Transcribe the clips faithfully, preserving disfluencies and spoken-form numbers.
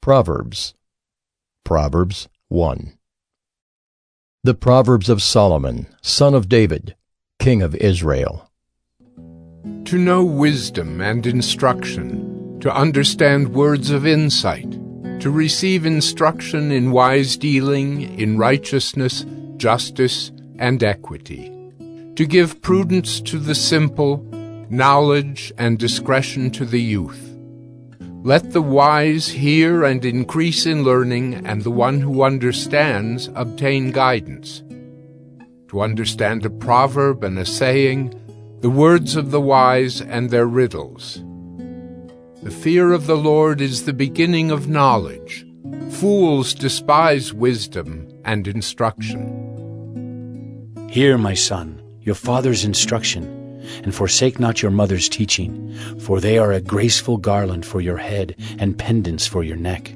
Proverbs. Proverbs one. The Proverbs of Solomon, son of David, king of Israel. To know wisdom and instruction, to understand words of insight, to receive instruction in wise dealing, in righteousness, justice, and equity, to give prudence to the simple, knowledge and discretion to the youth. Let the wise hear and increase in learning, and the one who understands obtain guidance. To understand a proverb and a saying, the words of the wise and their riddles. The fear of the Lord is the beginning of knowledge. Fools despise wisdom and instruction. Hear, my son, your father's instruction, and forsake not your mother's teaching, for they are a graceful garland for your head and pendants for your neck.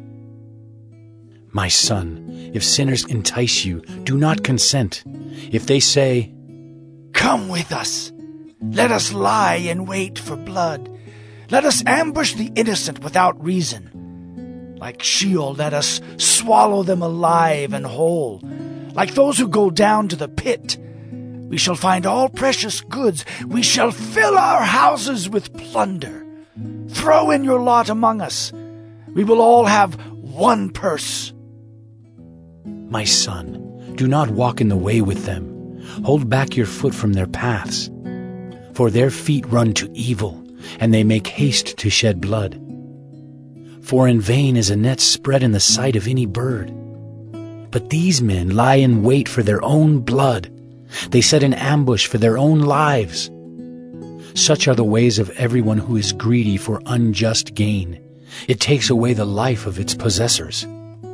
My son, if sinners entice you, do not consent. If they say, "Come with us, let us lie in wait for blood. Let us ambush the innocent without reason. Like Sheol, let us swallow them alive and whole. Like those who go down to the pit, we shall find all precious goods. We shall fill our houses with plunder. Throw in your lot among us. We will all have one purse." My son, do not walk in the way with them. Hold back your foot from their paths. For their feet run to evil, and they make haste to shed blood. For in vain is a net spread in the sight of any bird. But these men lie in wait for their own blood. They set an ambush for their own lives. Such are the ways of everyone who is greedy for unjust gain. It takes away the life of its possessors.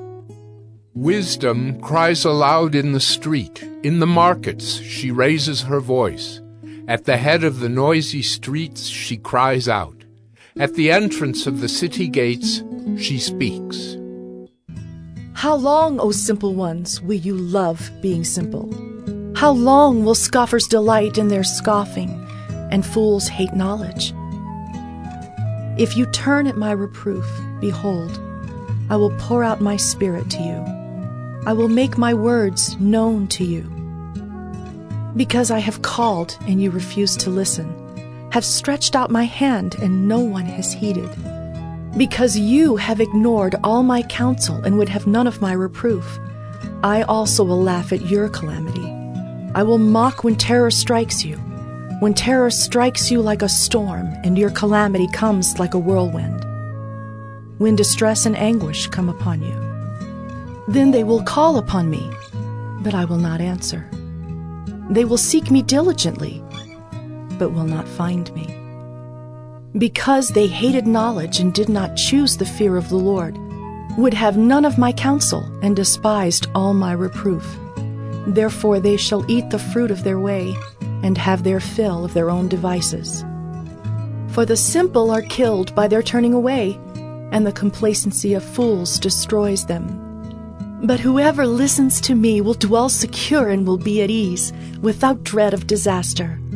Wisdom cries aloud in the street. In the markets she raises her voice. At the head of the noisy streets she cries out. At the entrance of the city gates she speaks. How long, O simple ones, will you love being simple? How long will scoffers delight in their scoffing, and fools hate knowledge? If you turn at my reproof, behold, I will pour out my spirit to you. I will make my words known to you. Because I have called and you refuse to listen, have stretched out my hand and no one has heeded. Because you have ignored all my counsel and would have none of my reproof, I also will laugh at your calamity. I will mock when terror strikes you, when terror strikes you like a storm and your calamity comes like a whirlwind. When distress and anguish come upon you, then they will call upon me, but I will not answer. They will seek me diligently, but will not find me. Because they hated knowledge and did not choose the fear of the Lord, would have none of my counsel and despised all my reproof. Therefore they shall eat the fruit of their way, and have their fill of their own devices. For the simple are killed by their turning away, and the complacency of fools destroys them. But whoever listens to me will dwell secure and will be at ease, without dread of disaster.